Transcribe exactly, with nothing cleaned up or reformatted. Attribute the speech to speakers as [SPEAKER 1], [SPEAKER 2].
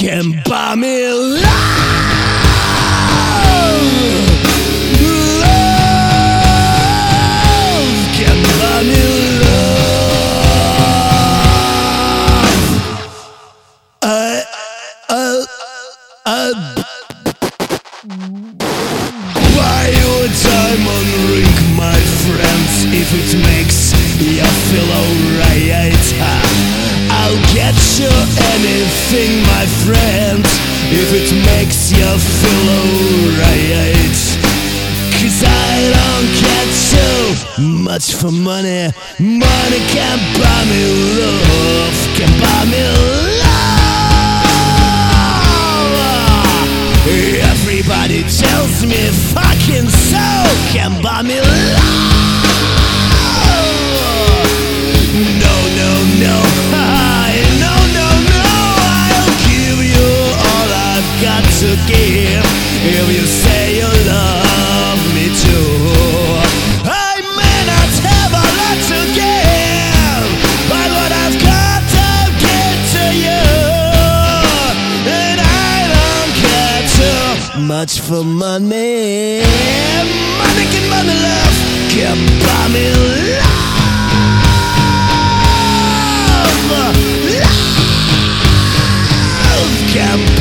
[SPEAKER 1] can buy me love. Love can buy me love. I, I, I buy you a diamond ring, my friends, if it makes you feel alright. I'll get you anything, my friend, if it makes you feel alright. Cause I don't get too much for money. Money can't buy me love, can buy me love. Everybody tells me fucking so can buy me love. No, no, no, no, no, no, I'll give you all I've got to give if you say you love me too. I may not have a lot to give, but what I've got I'll give to you. And I don't care too much for money. Money can buy me love, can buy me love. Love can